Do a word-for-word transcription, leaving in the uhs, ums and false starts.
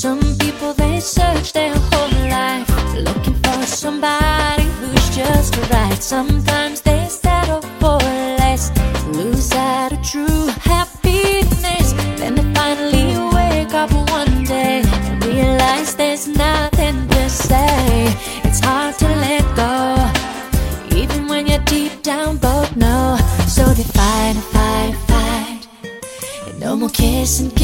Some people, they search their whole life looking for somebody who's just right. Sometimes they settle for less, lose sight of true happiness. Then they finally wake up one day and realize there's nothing to say. It's hard to let go, even when you deep down both know. So they fight, fight, fight. No more kissing